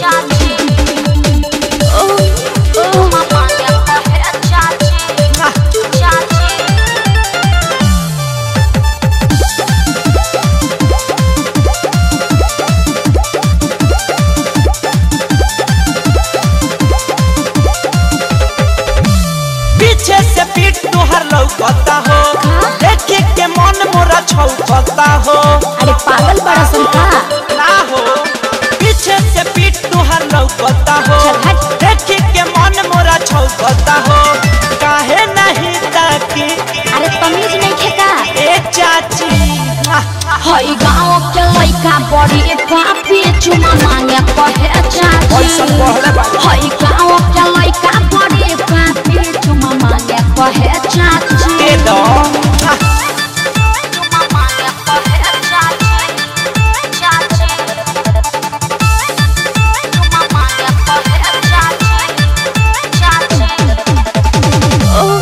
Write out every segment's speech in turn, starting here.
पीछे से पीठ तुहर लौकता हो, देखे के मन मोरा छौकता हो। अरे पागल बड़ा सुनता ना हो, पीछे से पीठ तुहर लौकता हो, देखे के मन मोरा छौकता हो। काहे नहीं ताकी? अरे तमीज नहीं खेका ए चाची हई गाँव के लइका बड़ी पापी चुमा मांगे कहे चाची। हई गाँव के लइका बड़ी पापी चुमा मांगे कहे चाची। के दो चुमा मांगे कहे चाची चाची। चुमा मांगे कहे चाची चाची।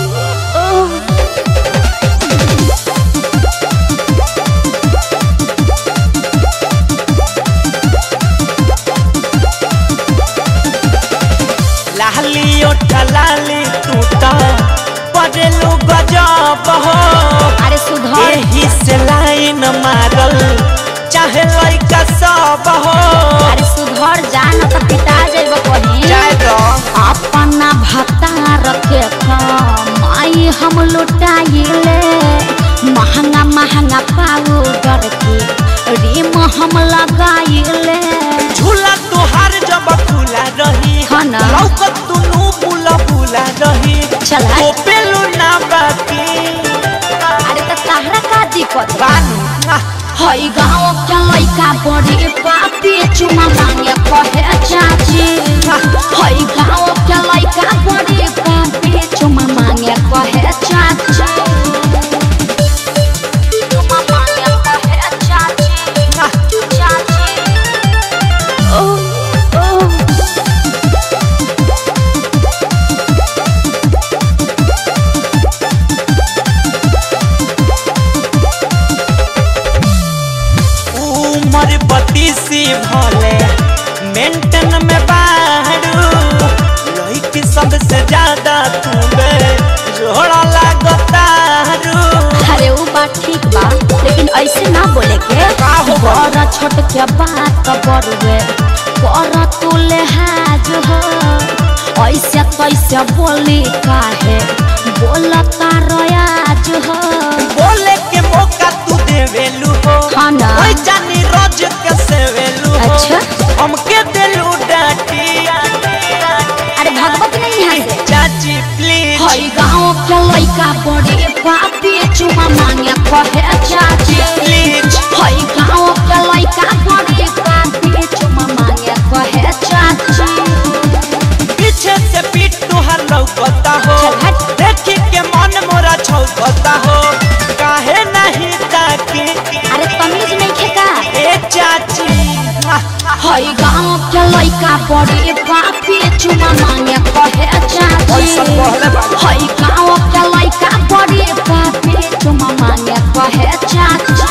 लाली ओठा लाली टूटा पड़ेलू गजब हो। अरे सुधर एही से लाइन मारल चाहे लइका सब हो। अरे सुधर जान तो पिता जब कहीं जाए तो अपना भतार के माई हम लुटाइले। महंगा महंगा पाउडर की रीम हम लगाइले। झूला तुहार जब खुला रही हाँ ना। लौकत तुनु बुला बुला रही चला। तो पेलू ना बाकी अरे तो तहरा का दिक्कत बानू हई गाँव के लइका बड़ी पापी चुमा मांगे कहे चाची। हई गाँव के लइका बड़ी पापी चुमा मांगे कहे चाची। चुमा मांगे कहे चाची चाची। उमर बत्तीसी भले मेंटन में बाहरू लइकी सबसे ज्यादा तुम्बे जोड़ा लागतारू। अरे वो बात ठीक बा लेकिन ऐसे ना बोले के। का हो बड़ा छोट के बात बड़ुए कर तू लिहाज हो। ऐसे कैसे बोली काहे बोलता रयाज हो। बोले के मौका तू देवेलू हो हाँ ना। ओए जानी रोज के सेवेलू हो। अच्छा हमके देलू डांटी अरे भगवत नहीं यहाँ से चाची प्लीज। हई गाँव के लइका बड़ी पापी चुमा मांगे कहे चाची प्लीज हई गाँव के लइका बड़ी पापी चुमा मांगे कहे चाची। पीछे से पीठ तुहर लौकता हो, देखी के मन मोरा छौकता हो। काहे नहीं ताकी? अरे तमीज नहीं खेका ए चाची हई गाँव के लइका बड़ी पापी चुमा मांगे कहे चाची। हई गाँव के लइका बड़ी पापी चुमा मांगे कहे चाची।